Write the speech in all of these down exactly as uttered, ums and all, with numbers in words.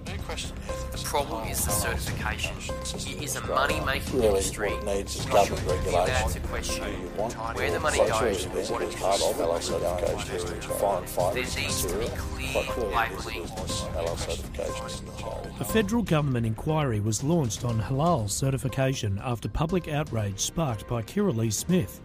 The problem is the certification. It is a money-making really industry. What it needs is What government should be allowed regulation. to question Do you want where the money goes and what it part of is. L L certification to find There fighters in needs to be Syria? clear Quite clearly, labelling. this is L L certification in the charity. A federal government inquiry was launched on halal certification after public outrage sparked by Kirralie Smith.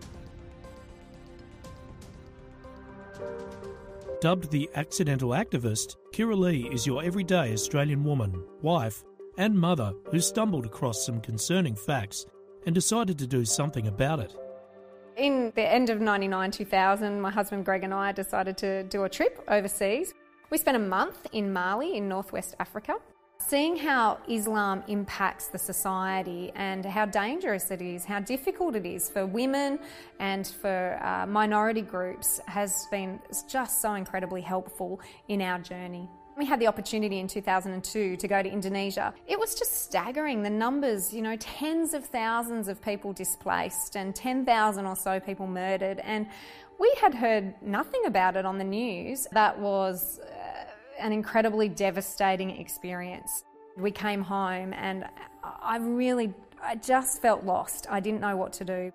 Dubbed the accidental activist, Kirralie is your everyday Australian woman, wife and mother who stumbled across some concerning facts and decided to do something about it. In the end of ninety-nine, two thousand, my husband Greg and I decided to do a trip overseas. We spent a month in Mali in northwest Africa, seeing how Islam impacts the society and how dangerous it is, how difficult it is for women and for uh, minority groups has been just so incredibly helpful in our journey. We had the opportunity in two thousand two to go to Indonesia. It was just staggering, the numbers, you know, tens of thousands of people displaced and ten thousand or so people murdered. And we had heard nothing about it on the news. That was uh, an incredibly devastating experience. We came home and I really, I just felt lost. I didn't know what to do.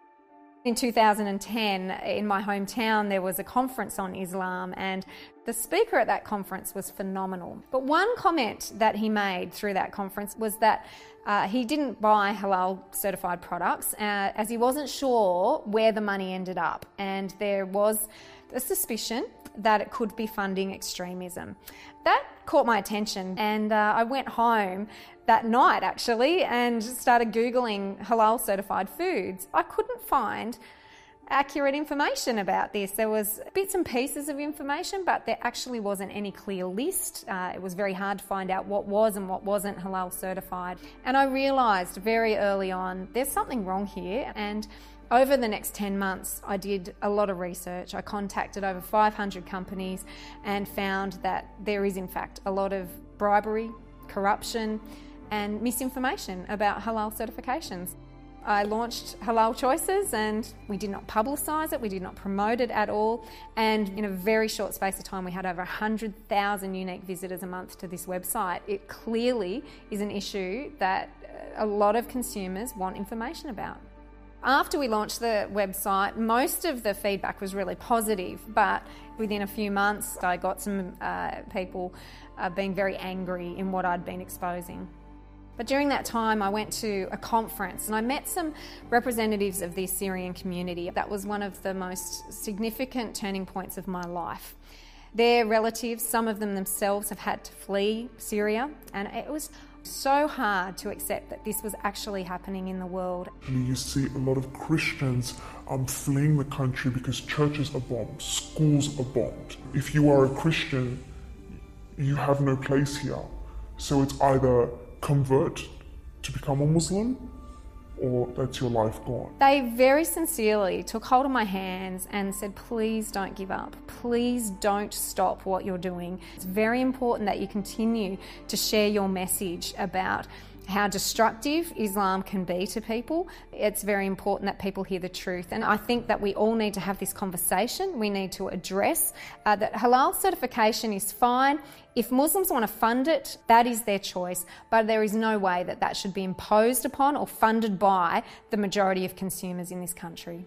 In two thousand ten, in my hometown, there was a conference on Islam and the speaker at that conference was phenomenal. But one comment that he made through that conference was that uh, he didn't buy halal certified products uh, as he wasn't sure where the money ended up, and there was a suspicion that it could be funding extremism. That caught my attention, and uh, I went home that night actually and started Googling halal certified foods. I couldn't find accurate information about this. There was bits and pieces of information, but there actually wasn't any clear list. Uh, it was very hard to find out what was and what wasn't halal certified. And I realised very early on there's something wrong here, and over the next ten months, I did a lot of research. I contacted over five hundred companies and found that there is in fact a lot of bribery, corruption and misinformation about halal certifications. I launched Halal Choices and we did not publicise it, we did not promote it at all, and in a very short space of time we had over one hundred thousand unique visitors a month to this website. It clearly is an issue that a lot of consumers want information about. After we launched the website, most of the feedback was really positive, but within a few months I got some uh, people uh, being very angry in what I'd been exposing. But during that time I went to a conference and I met some representatives of the Syrian community. That was one of the most significant turning points of my life. Their relatives, some of them themselves, have had to flee Syria, and it was so hard to accept that this was actually happening in the world. You see a lot of Christians um, fleeing the country because churches are bombed, schools are bombed. If you are a Christian, you have no place here. So it's either convert to become a Muslim, or that's your life gone. They very sincerely took hold of my hands and said, please don't give up. Please don't stop what you're doing. It's very important that you continue to share your message about how destructive Islam can be to people. It's very important that people hear the truth. And I think that we all need to have this conversation. We need to address uh, that halal certification is fine. If Muslims want to fund it, that is their choice. But there is no way that that should be imposed upon or funded by the majority of consumers in this country.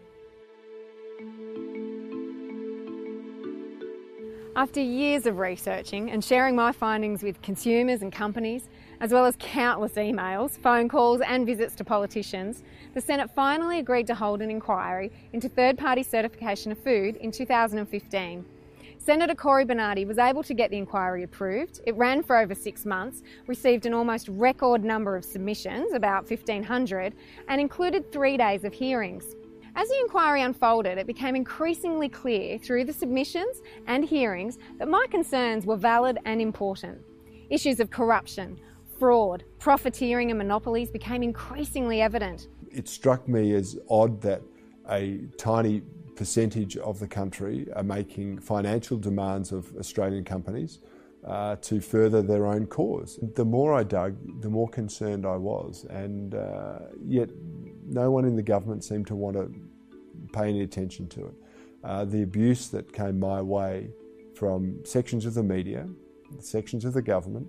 After years of researching and sharing my findings with consumers and companies, as well as countless emails, phone calls and visits to politicians, the Senate finally agreed to hold an inquiry into third-party certification of food in two thousand fifteen. Senator Cory Bernardi was able to get the inquiry approved. It ran for over six months, received an almost record number of submissions, about fifteen hundred, and included three days of hearings. As the inquiry unfolded, it became increasingly clear through the submissions and hearings that my concerns were valid and important. Issues of corruption, fraud, profiteering and monopolies became increasingly evident. It struck me as odd that a tiny percentage of the country are making financial demands of Australian companies uh, to further their own cause. The more I dug, the more concerned I was, and uh, yet no one in the government seemed to want to pay any attention to it. Uh, the abuse that came my way from sections of the media, sections of the government,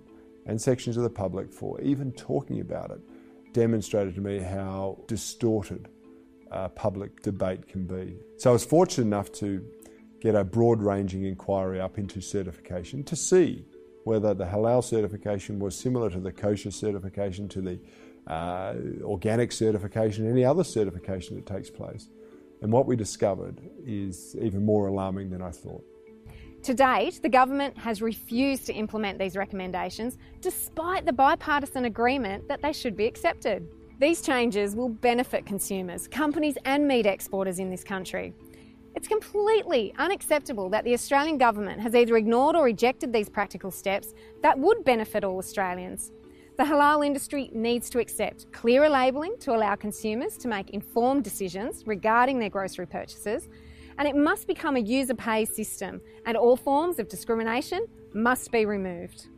and sections of the public for even talking about it demonstrated to me how distorted uh, public debate can be. So I was fortunate enough to get a broad-ranging inquiry up into certification to see whether the halal certification was similar to the kosher certification, to the uh, organic certification, any other certification that takes place. And what we discovered is even more alarming than I thought. To date, the government has refused to implement these recommendations despite the bipartisan agreement that they should be accepted. These changes will benefit consumers, companies and meat exporters in this country. It's completely unacceptable that the Australian government has either ignored or rejected these practical steps that would benefit all Australians. The halal industry needs to accept clearer labelling to allow consumers to make informed decisions regarding their grocery purchases, and it must become a user-pays system, and all forms of discrimination must be removed.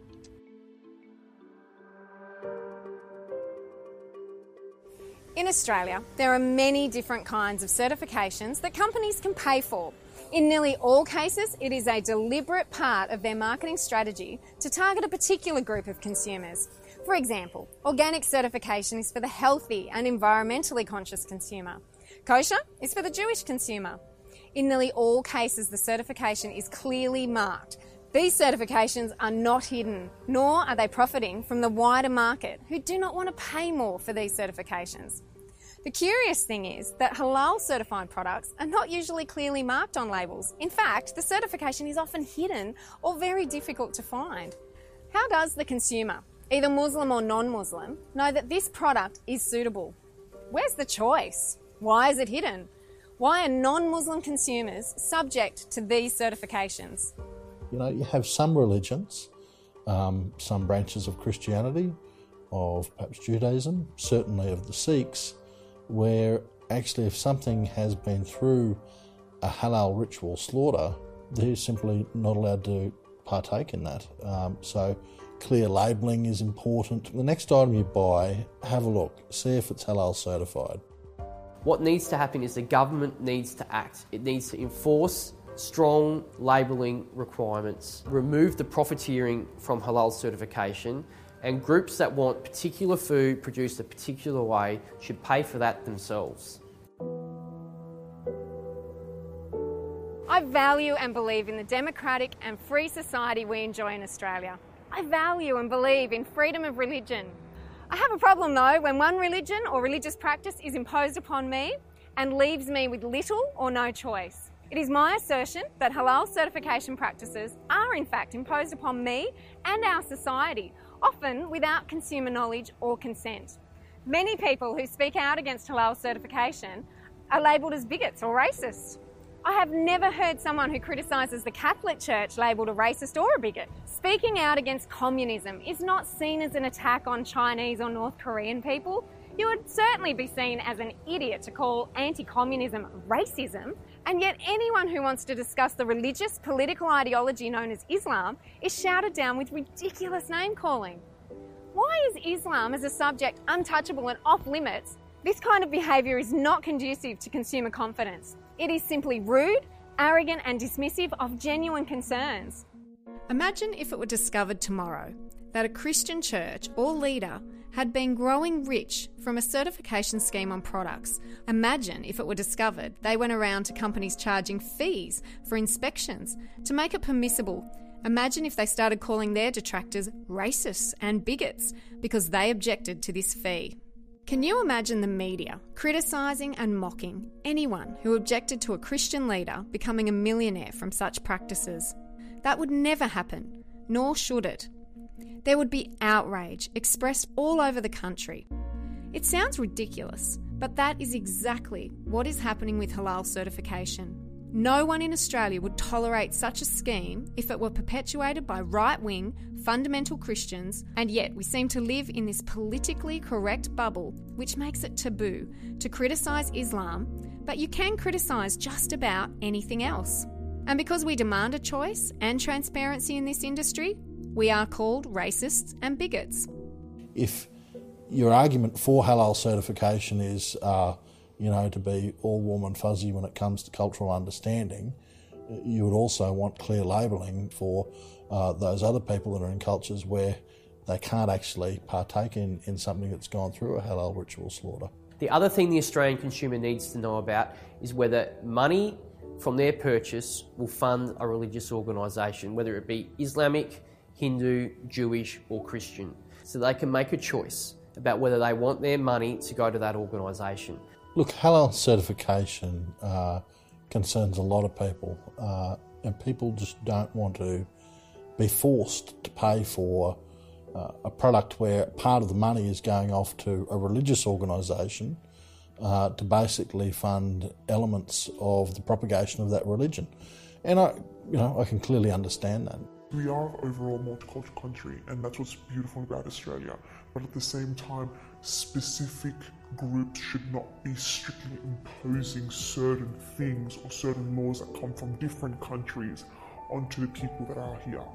In Australia, there are many different kinds of certifications that companies can pay for. In nearly all cases, it is a deliberate part of their marketing strategy to target a particular group of consumers. For example, organic certification is for the healthy and environmentally conscious consumer. Kosher is for the Jewish consumer. In nearly all cases, the certification is clearly marked. These certifications are not hidden, nor are they profiting from the wider market who do not want to pay more for these certifications. The curious thing is that halal certified products are not usually clearly marked on labels. In fact, the certification is often hidden or very difficult to find. How does the consumer, either Muslim or non-Muslim, know that this product is suitable? Where's the choice? Why is it hidden? Why are non-Muslim consumers subject to these certifications? You know, you have some religions, um, some branches of Christianity, of perhaps Judaism, certainly of the Sikhs, where actually if something has been through a halal ritual slaughter, they're simply not allowed to partake in that. Um, so clear labelling is important. The next item you buy, have a look, see if it's halal certified. What needs to happen is the government needs to act. It needs to enforce strong labelling requirements, remove the profiteering from halal certification, and groups that want particular food produced a particular way should pay for that themselves. I value and believe in the democratic and free society we enjoy in Australia. I value and believe in freedom of religion. I have a problem though when one religion or religious practice is imposed upon me and leaves me with little or no choice. It is my assertion that halal certification practices are in fact imposed upon me and our society, often without consumer knowledge or consent. Many people who speak out against halal certification are labelled as bigots or racists. I have never heard someone who criticises the Catholic Church labelled a racist or a bigot. Speaking out against communism is not seen as an attack on Chinese or North Korean people. You would certainly be seen as an idiot to call anti-communism racism, and yet anyone who wants to discuss the religious political ideology known as Islam is shouted down with ridiculous name-calling. Why is Islam as a subject untouchable and off-limits? This kind of behaviour is not conducive to consumer confidence. It is simply rude, arrogant and dismissive of genuine concerns. Imagine if it were discovered tomorrow that a Christian church or leader had been growing rich from a certification scheme on products. Imagine if it were discovered they went around to companies charging fees for inspections to make it permissible. Imagine if they started calling their detractors racists and bigots because they objected to this fee. Can you imagine the media criticising and mocking anyone who objected to a Christian leader becoming a millionaire from such practices? That would never happen, nor should it. There would be outrage expressed all over the country. It sounds ridiculous, but that is exactly what is happening with halal certification. No one in Australia would tolerate such a scheme if it were perpetuated by right-wing, fundamental Christians, and yet we seem to live in this politically correct bubble which makes it taboo to criticise Islam, but you can criticise just about anything else. And because we demand a choice and transparency in this industry, we are called racists and bigots. If your argument for halal certification is uh, you know, to be all warm and fuzzy when it comes to cultural understanding, you would also want clear labelling for uh, those other people that are in cultures where they can't actually partake in, in something that's gone through a halal ritual slaughter. The other thing the Australian consumer needs to know about is whether money from their purchase will fund a religious organisation, whether it be Islamic, Hindu, Jewish or Christian. So they can make a choice about whether they want their money to go to that organisation. Look, halal certification uh, concerns a lot of people, uh, and people just don't want to be forced to pay for uh, a product where part of the money is going off to a religious organisation uh, to basically fund elements of the propagation of that religion. And I, you know, I can clearly understand that. We are an overall multicultural country, and that's what's beautiful about Australia. But at the same time, specific groups should not be strictly imposing certain things or certain laws that come from different countries onto the people that are here.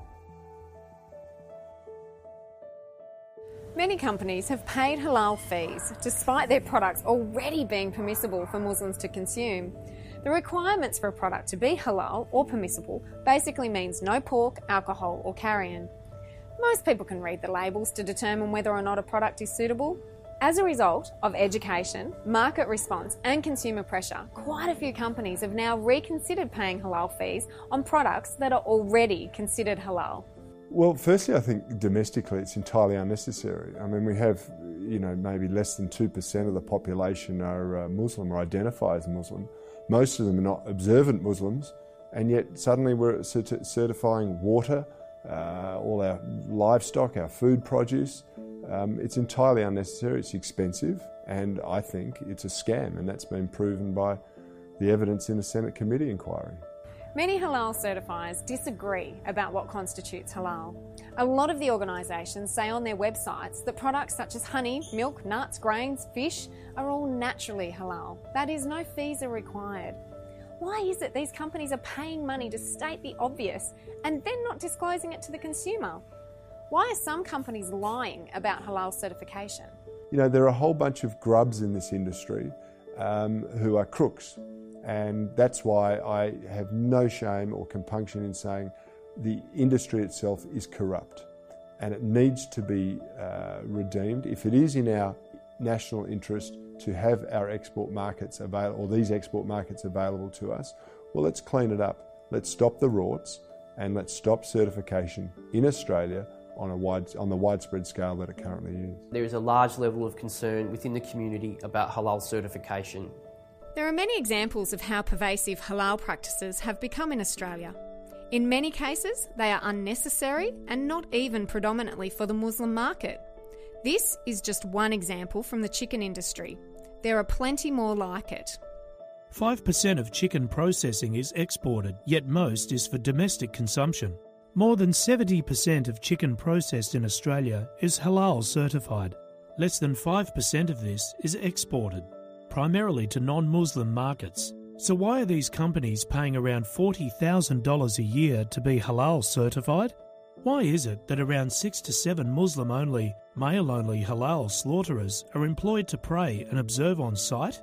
Many companies have paid halal fees despite their products already being permissible for Muslims to consume. The requirements for a product to be halal or permissible basically means no pork, alcohol or carrion. Most people can read the labels to determine whether or not a product is suitable. As a result of education, market response and consumer pressure, quite a few companies have now reconsidered paying halal fees on products that are already considered halal. Well, firstly, I think domestically it's entirely unnecessary. I mean, we have, you know, maybe less than two percent of the population are uh, Muslim or identify as Muslim. Most of them are not observant Muslims, and yet suddenly we're cert- certifying water, uh, all our livestock, our food produce. Um, it's entirely unnecessary, it's expensive, and I think it's a scam, and that's been proven by the evidence in the Senate committee inquiry. Many halal certifiers disagree about what constitutes halal. A lot of the organisations say on their websites that products such as honey, milk, nuts, grains, fish are all naturally halal. That is, no fees are required. Why is it these companies are paying money to state the obvious and then not disclosing it to the consumer? Why are some companies lying about halal certification? You know, there are a whole bunch of grubs in this industry um, who are crooks. And that's why I have no shame or compunction in saying the industry itself is corrupt and it needs to be uh, redeemed. If it is in our national interest to have our export markets available, or these export markets available to us, well, let's clean it up. Let's stop the rorts and let's stop certification in Australia on a wide, on the widespread scale that it currently is. There is a large level of concern within the community about halal certification. There are many examples of how pervasive halal practices have become in Australia. In many cases, they are unnecessary and not even predominantly for the Muslim market. This is just one example from the chicken industry. There are plenty more like it. five percent of chicken processing is exported, yet most is for domestic consumption. More than seventy percent of chicken processed in Australia is halal certified. Less than five percent of this is exported, primarily to non-Muslim markets. So why are these companies paying around forty thousand dollars a year to be halal certified? Why is it that around six to seven Muslim-only, male-only halal slaughterers are employed to pray and observe on site?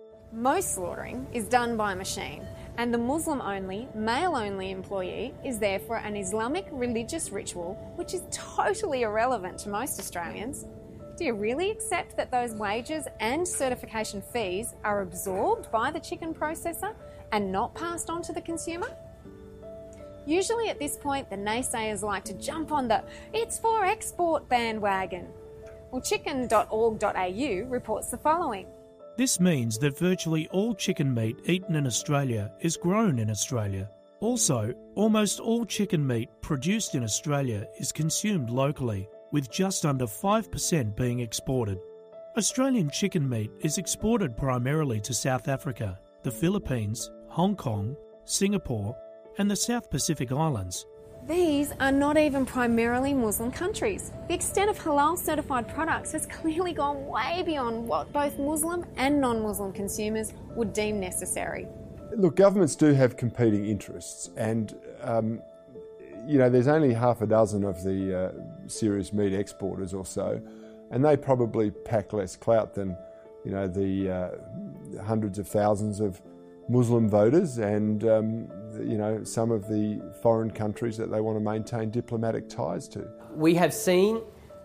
Most slaughtering is done by machine, and the Muslim-only, male-only employee is there for an Islamic religious ritual which is totally irrelevant to most Australians. Do you really accept that those wages and certification fees are absorbed by the chicken processor and not passed on to the consumer? Usually at this point, the naysayers like to jump on the "it's for export" bandwagon. Well, chicken dot org dot a u reports the following. This means that virtually all chicken meat eaten in Australia is grown in Australia. Also, almost all chicken meat produced in Australia is consumed locally, with just under five percent being exported. Australian chicken meat is exported primarily to South Africa, the Philippines, Hong Kong, Singapore, and the South Pacific Islands. These are not even primarily Muslim countries. The extent of halal certified products has clearly gone way beyond what both Muslim and non-Muslim consumers would deem necessary. Look, governments do have competing interests, and um, you know, there's only half a dozen of the uh, serious meat exporters or so, and they probably pack less clout than, you know, the uh, hundreds of thousands of Muslim voters and, um, you know, some of the foreign countries that they want to maintain diplomatic ties to. We have seen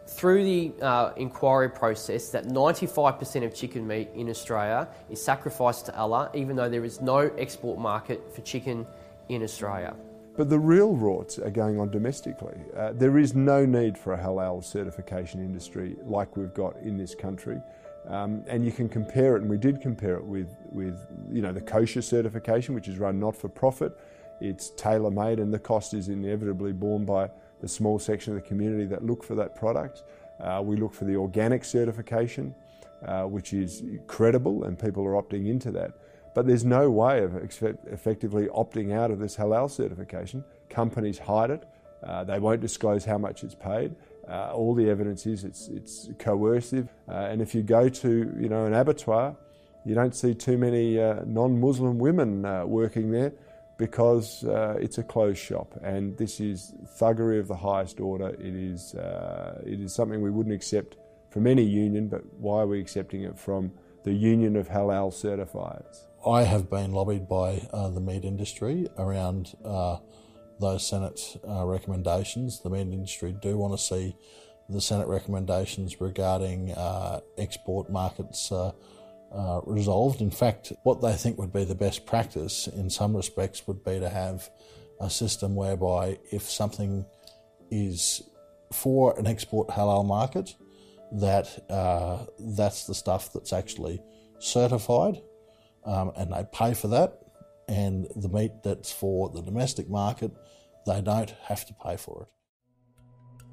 through the uh, inquiry process that ninety-five percent of chicken meat in Australia is sacrificed to Allah, even though there is no export market for chicken in Australia. But the real rorts are going on domestically. Uh, there is no need for a halal certification industry like we've got in this country. Um, and you can compare it, and we did compare it with, with you know, the kosher certification, which is run not for profit. It's tailor-made, and the cost is inevitably borne by the small section of the community that look for that product. Uh, we look for the organic certification, uh, which is credible, and people are opting into that. But there's no way of effectively opting out of this halal certification. Companies hide it. Uh, they won't disclose how much it's paid. Uh, all the evidence is it's, it's coercive. Uh, and if you go to you know an abattoir, you don't see too many uh, non-Muslim women uh, working there because uh, it's a closed shop. And this is thuggery of the highest order. It is, uh, it is something we wouldn't accept from any union, but why are we accepting it from the Union of Halal Certifiers? I have been lobbied by uh, the meat industry around uh, those Senate uh, recommendations. The meat industry do want to see the Senate recommendations regarding uh, export markets uh, uh, resolved. In fact, what they think would be the best practice in some respects would be to have a system whereby if something is for an export halal market, that uh, that's the stuff that's actually certified. Um, and they pay for that, and the meat that's for the domestic market, they don't have to pay for it.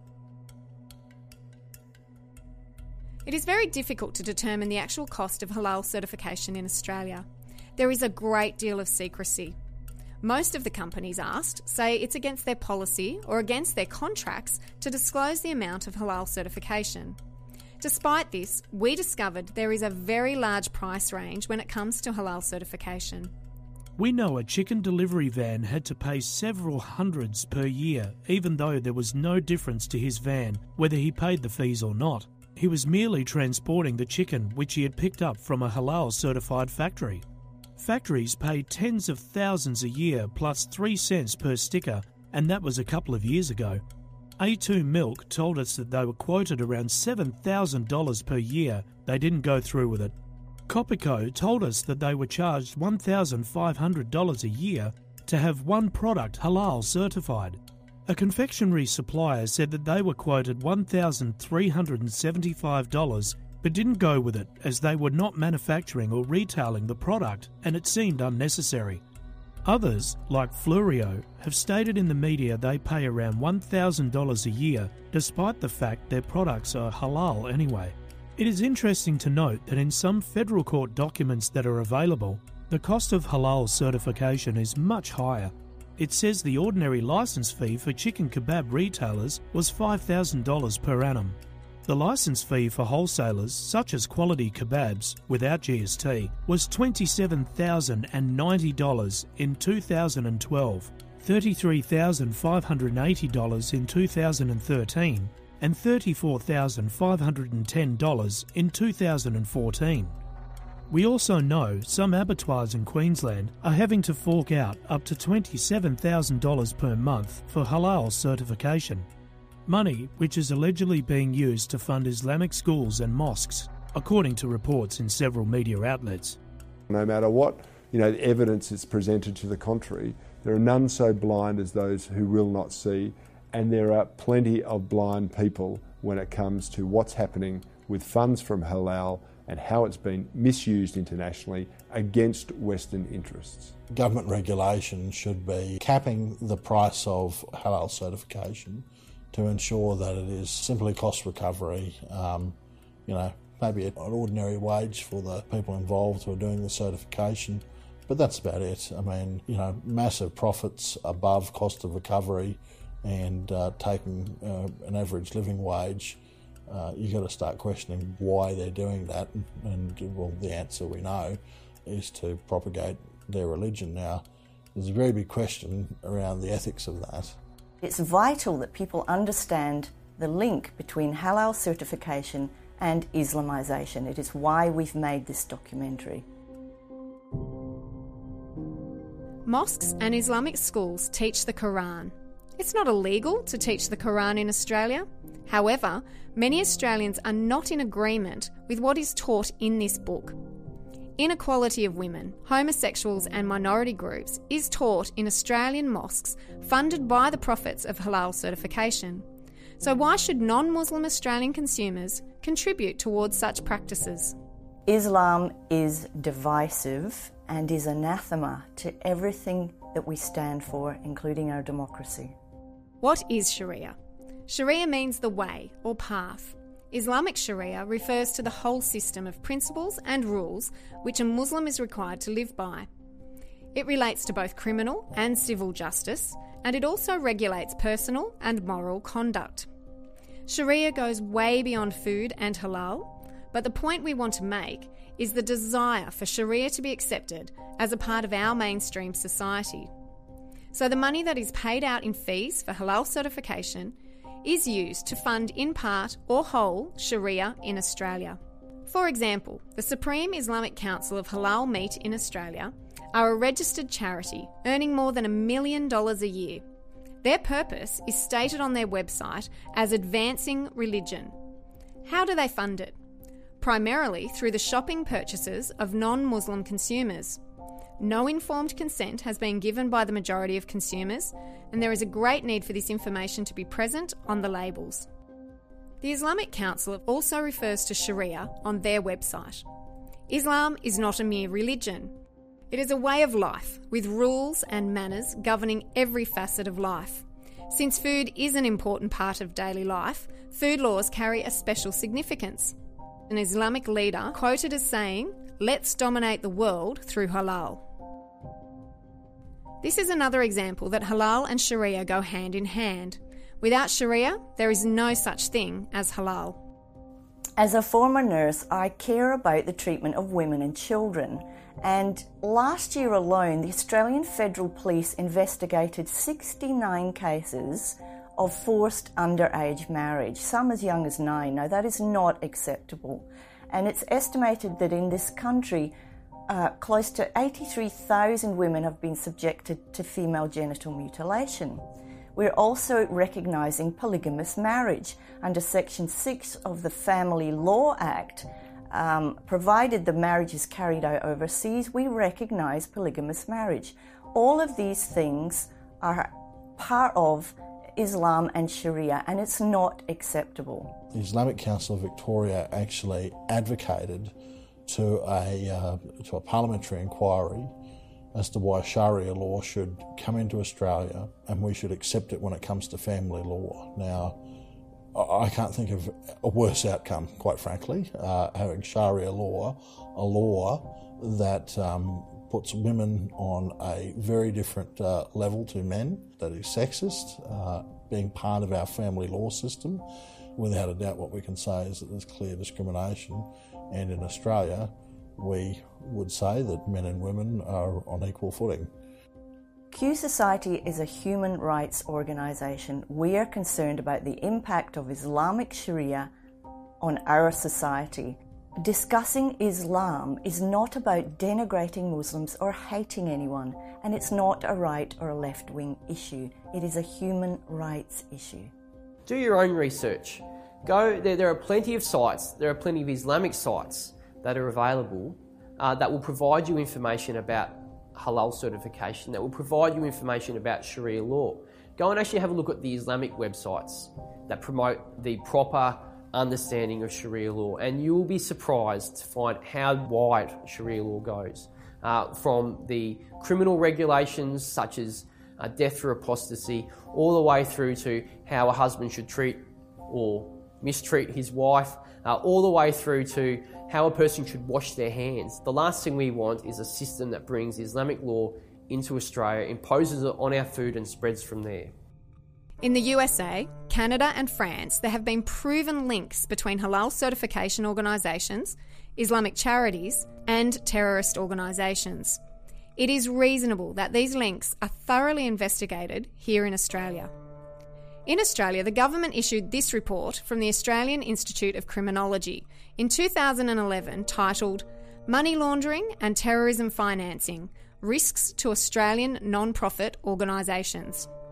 It is very difficult to determine the actual cost of halal certification in Australia. There is a great deal of secrecy. Most of the companies asked say it's against their policy or against their contracts to disclose the amount of halal certification. Despite this, we discovered there is a very large price range when it comes to halal certification. We know a chicken delivery van had to pay several hundreds per year, even though there was no difference to his van whether he paid the fees or not. He was merely transporting the chicken which he had picked up from a halal certified factory. Factories pay tens of thousands a year plus three cents per sticker, and that was a couple of years ago. A two Milk told us that they were quoted around seven thousand dollars per year. They didn't go through with it. Copico told us that they were charged one thousand five hundred dollars a year to have one product halal certified. A confectionery supplier said that they were quoted one thousand three hundred seventy-five dollars but didn't go with it as they were not manufacturing or retailing the product and it seemed unnecessary. Others, like Florio, have stated in the media they pay around one thousand dollars a year, despite the fact their products are halal anyway. It is interesting to note that in some federal court documents that are available, the cost of halal certification is much higher. It says the ordinary licence fee for chicken kebab retailers was five thousand dollars per annum. The licence fee for wholesalers, such as Quality Kebabs, without G S T, was twenty-seven thousand ninety dollars in two thousand twelve, thirty-three thousand five hundred eighty dollars in two thousand thirteen, and thirty-four thousand five hundred ten dollars in two thousand fourteen. We also know some abattoirs in Queensland are having to fork out up to twenty-seven thousand dollars per month for halal certification. Money which is allegedly being used to fund Islamic schools and mosques, according to reports in several media outlets. No matter what you know, evidence is presented to the contrary, there are none so blind as those who will not see, and there are plenty of blind people when it comes to what's happening with funds from halal and how it's been misused internationally against Western interests. Government regulation should be capping the price of halal certification to ensure that it is simply cost recovery, um, you know, maybe an ordinary wage for the people involved who are doing the certification, but that's about it. I mean, you know, massive profits above cost of recovery and uh, taking uh, an average living wage, uh, you've got to start questioning why they're doing that, and, and well, the answer we know is to propagate their religion. Now, there's a very big question around the ethics of that. It's vital that people understand the link between halal certification and Islamisation. It is why we've made this documentary. Mosques and Islamic schools teach the Quran. It's not illegal to teach the Quran in Australia. However, many Australians are not in agreement with what is taught in this book. Inequality of women, homosexuals and minority groups is taught in Australian mosques funded by the profits of halal certification. So why should non-Muslim Australian consumers contribute towards such practices? Islam is divisive and is anathema to everything that we stand for, including our democracy. What is Sharia? Sharia means the way or path. Islamic Sharia refers to the whole system of principles and rules which a Muslim is required to live by. It relates to both criminal and civil justice, and it also regulates personal and moral conduct. Sharia goes way beyond food and halal, but the point we want to make is the desire for Sharia to be accepted as a part of our mainstream society. So the money that is paid out in fees for halal certification is used to fund in part or whole Sharia in Australia. For example, the Supreme Islamic Council of Halal Meat in Australia are a registered charity earning more than a million dollars a year. Their purpose is stated on their website as advancing religion. How do they fund it? Primarily through the shopping purchases of non-Muslim consumers. No informed consent has been given by the majority of consumers, and there is a great need for this information to be present on the labels. The Islamic Council also refers to Sharia on their website. Islam is not a mere religion. It is a way of life with rules and manners governing every facet of life. Since food is an important part of daily life, food laws carry a special significance. An Islamic leader quoted as saying, "Let's dominate the world through halal." This is another example that halal and Sharia go hand in hand. Without Sharia, there is no such thing as halal. As a former nurse, I care about the treatment of women and children. And last year alone, the Australian Federal Police investigated sixty-nine cases of forced underage marriage, some as young as nine. Now, that is not acceptable. And it's estimated that in this country, uh, close to eighty-three thousand women have been subjected to female genital mutilation. We're also recognising polygamous marriage under Section six of the Family Law Act. Um, provided the marriage is carried out overseas, we recognise polygamous marriage. All of these things are part of Islam and Sharia, and it's not acceptable. The Islamic Council of Victoria actually advocated to a, uh, to a parliamentary inquiry as to why Sharia law should come into Australia and we should accept it when it comes to family law. Now, I can't think of a worse outcome, quite frankly, uh, having Sharia law, a law that um, puts women on a very different uh, level to men, that is sexist, uh, being part of our family law system. Without a doubt, what we can say is that there's clear discrimination, and in Australia, we would say that men and women are on equal footing. Q Society is a human rights organisation. We are concerned about the impact of Islamic Sharia on our society. Discussing Islam is not about denigrating Muslims or hating anyone, and it's not a right or a left-wing issue. It is a human rights issue. Do your own research. Go there. There are plenty of sites. There are plenty of Islamic sites that are available uh, that will provide you information about halal certification, that will provide you information about Sharia law. Go and actually have a look at the Islamic websites that promote the proper understanding of Sharia law, and you will be surprised to find how wide Sharia law goes. Uh, from the criminal regulations such as uh, death for apostasy, all the way through to how a husband should treat or mistreat his wife, uh, all the way through to how a person should wash their hands. The last thing we want is a system that brings Islamic law into Australia, imposes it on our food and spreads from there. In the U S A, Canada and France, there have been proven links between halal certification organisations, Islamic charities and terrorist organisations. It is reasonable that these links are thoroughly investigated here in Australia. In Australia, the government issued this report from the Australian Institute of Criminology in two thousand eleven titled Money Laundering and Terrorism Financing, Risks to Australian Non-Profit Organisations.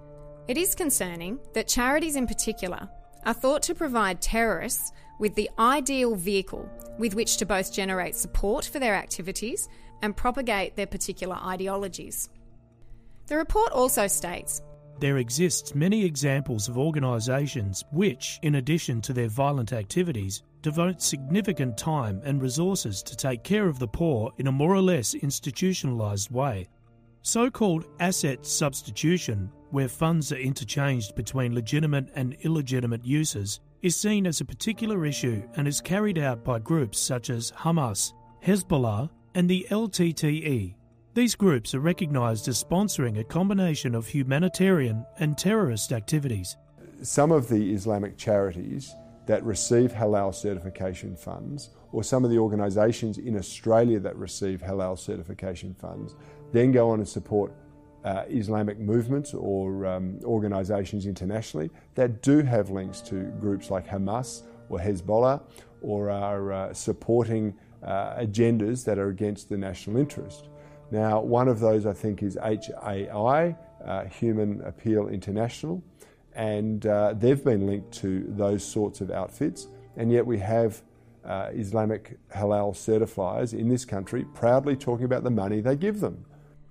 It is concerning that charities in particular are thought to provide terrorists with the ideal vehicle with which to both generate support for their activities and propagate their particular ideologies. The report also states, there exists many examples of organisations which, in addition to their violent activities, devote significant time and resources to take care of the poor in a more or less institutionalised way. So-called asset substitution, where funds are interchanged between legitimate and illegitimate uses, is seen as a particular issue and is carried out by groups such as Hamas, Hezbollah and the L T T E. These groups are recognised as sponsoring a combination of humanitarian and terrorist activities. Some of the Islamic charities that receive halal certification funds, or some of the organisations in Australia that receive halal certification funds, then go on and support uh, Islamic movements or um, organisations internationally that do have links to groups like Hamas or Hezbollah, or are uh, supporting uh, agendas that are against the national interest. Now, one of those I think is H A I, uh, Human Appeal International, and uh, they've been linked to those sorts of outfits, and yet we have uh, Islamic halal certifiers in this country proudly talking about the money they give them.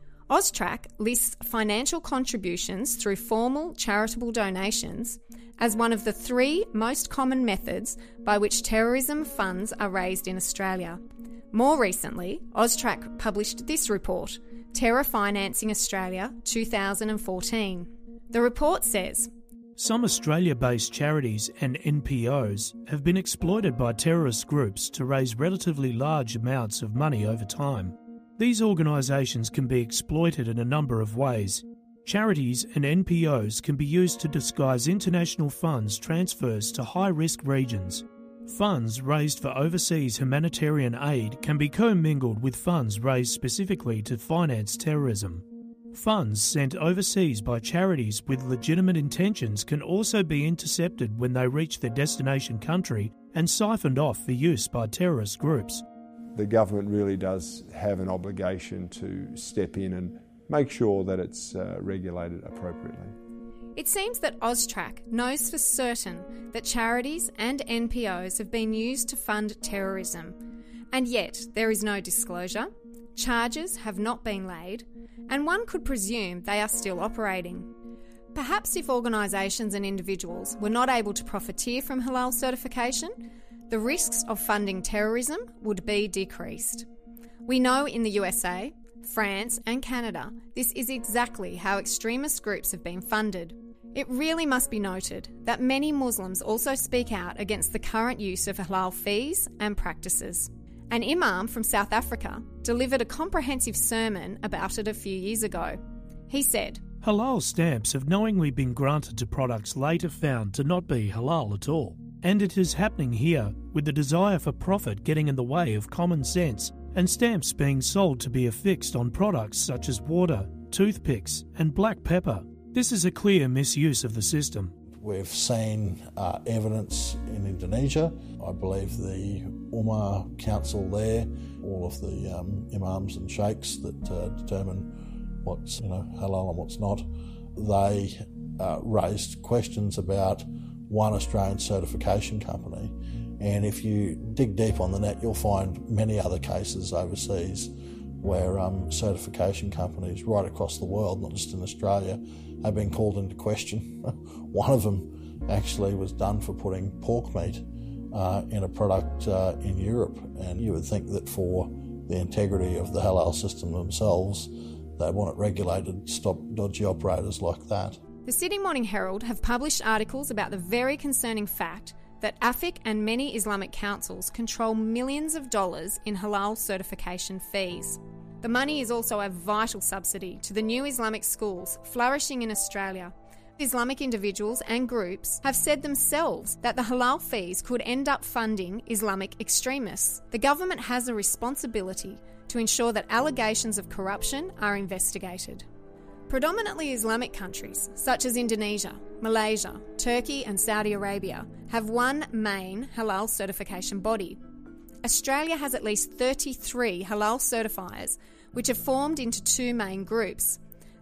AUSTRAC lists financial contributions through formal charitable donations as one of the three most common methods by which terrorism funds are raised in Australia. More recently, AUSTRAC published this report, Terror Financing Australia two thousand fourteen. The report says, some Australia-based charities and N P Os have been exploited by terrorist groups to raise relatively large amounts of money over time. These organisations can be exploited in a number of ways. Charities and N P Os can be used to disguise international funds transfers to high-risk regions. Funds raised for overseas humanitarian aid can be commingled with funds raised specifically to finance terrorism. Funds sent overseas by charities with legitimate intentions can also be intercepted when they reach their destination country and siphoned off for use by terrorist groups. The government really does have an obligation to step in and make sure that it's uh, regulated appropriately. It seems that AUSTRAC knows for certain that charities and N P Os have been used to fund terrorism, and yet there is no disclosure, charges have not been laid, and one could presume they are still operating. Perhaps if organisations and individuals were not able to profiteer from halal certification, the risks of funding terrorism would be decreased. We know in the U S A, France and Canada, this is exactly how extremist groups have been funded. It really must be noted that many Muslims also speak out against the current use of halal fees and practices. An imam from South Africa delivered a comprehensive sermon about it a few years ago. He said, halal stamps have knowingly been granted to products later found to not be halal at all. And it is happening here, with the desire for profit getting in the way of common sense, and stamps being sold to be affixed on products such as water, toothpicks and black pepper. This is a clear misuse of the system. We've seen uh, evidence in Indonesia. I believe the Ummah Council there, all of the um, imams and sheikhs that uh, determine what's you know halal and what's not, they uh, raised questions about one Australian certification company, and if you dig deep on the net you'll find many other cases overseas where um, certification companies right across the world, not just in Australia, have been called into question. One of them actually was done for putting pork meat uh, in a product uh, in Europe, and you would think that for the integrity of the halal system themselves they want it regulated, stop dodgy operators like that. The Sydney Morning Herald have published articles about the very concerning fact that A F I C and many Islamic councils control millions of dollars in halal certification fees. The money is also a vital subsidy to the new Islamic schools flourishing in Australia. Islamic individuals and groups have said themselves that the halal fees could end up funding Islamic extremists. The government has a responsibility to ensure that allegations of corruption are investigated. Predominantly Islamic countries, such as Indonesia, Malaysia, Turkey and Saudi Arabia, have one main halal certification body. Australia has at least thirty-three halal certifiers, which are formed into two main groups.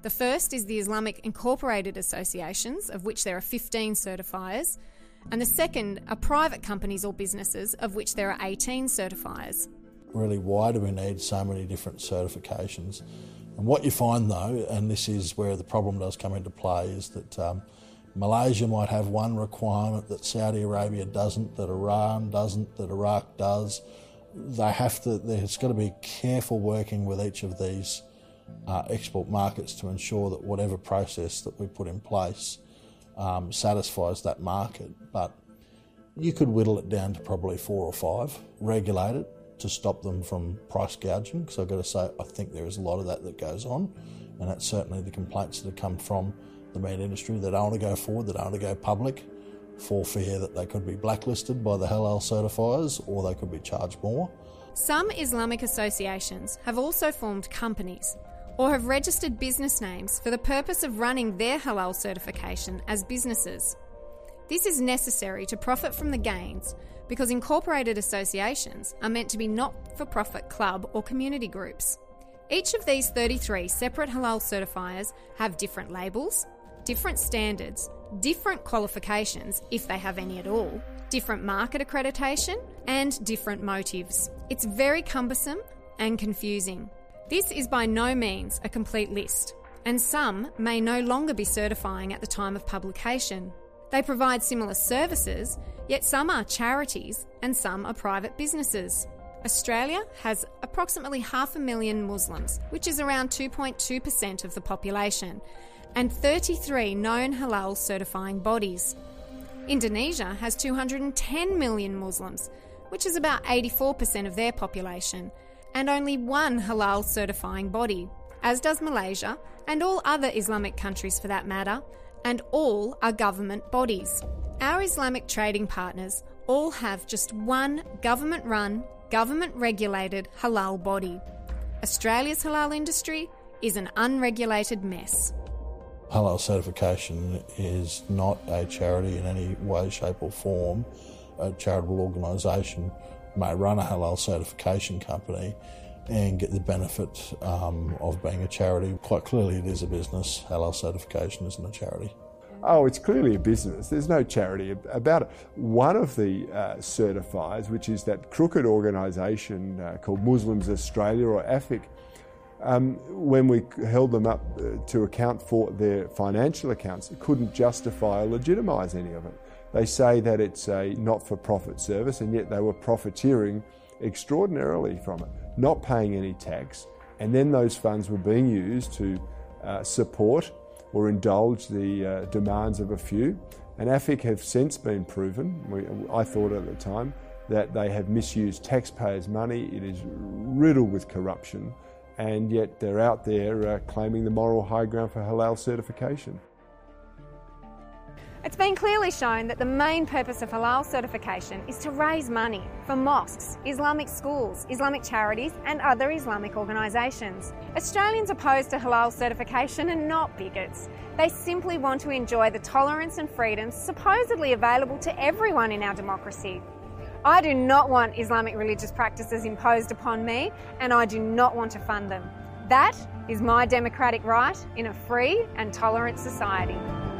The first is the Islamic Incorporated Associations, of which there are fifteen certifiers, and the second are private companies or businesses, of which there are eighteen certifiers. Really, why do we need so many different certifications? And what you find though, and this is where the problem does come into play, is that um, Malaysia might have one requirement that Saudi Arabia doesn't, that Iran doesn't, that Iraq does. They have to, there's got to be careful working with each of these uh, export markets to ensure that whatever process that we put in place um, satisfies that market. But you could whittle it down to probably four or five, regulate it to stop them from price gouging, because I've got to say I think there is a lot of that that goes on, and that's certainly the complaints that have come from the meat industry. They don't want to go forward, they don't want to go public for fear that they could be blacklisted by the halal certifiers or they could be charged more. Some Islamic associations have also formed companies or have registered business names for the purpose of running their halal certification as businesses. This is necessary to profit from the gains because incorporated associations are meant to be not-for-profit club or community groups. Each of these thirty-three separate halal certifiers have different labels, different standards, different qualifications, if they have any at all, different market accreditation, and different motives. It's very cumbersome and confusing. This is by no means a complete list, and some may no longer be certifying at the time of publication. They provide similar services, yet some are charities and some are private businesses. Australia has approximately half a million Muslims, which is around two point two percent of the population, and thirty-three known halal certifying bodies. Indonesia has two hundred ten million Muslims, which is about eighty-four percent of their population, and only one halal certifying body, as does Malaysia and all other Islamic countries for that matter, and all are government bodies. Our Islamic trading partners all have just one government-run, government-regulated halal body. Australia's halal industry is an unregulated mess. Halal certification is not a charity in any way, shape or form. A charitable organisation may run a halal certification company and get the benefit um, of being a charity. Quite clearly it is a business. Halal certification isn't a charity. Oh, it's clearly a business. There's no charity about it. One of the uh, certifiers, which is that crooked organisation uh, called Muslims Australia, or A F I C, um, when we held them up uh, to account for their financial accounts, it couldn't justify or legitimise any of it. They say that it's a not-for-profit service, and yet they were profiteering extraordinarily from it, not paying any tax, and then those funds were being used to uh, support or indulge the uh, demands of a few. And A F I C have since been proven, we, I thought at the time, that they have misused taxpayers' money. It is riddled with corruption, and yet they're out there uh, claiming the moral high ground for halal certification. It's been clearly shown that the main purpose of halal certification is to raise money for mosques, Islamic schools, Islamic charities and other Islamic organisations. Australians opposed to halal certification are not bigots. They simply want to enjoy the tolerance and freedoms supposedly available to everyone in our democracy. I do not want Islamic religious practices imposed upon me, and I do not want to fund them. That is my democratic right in a free and tolerant society.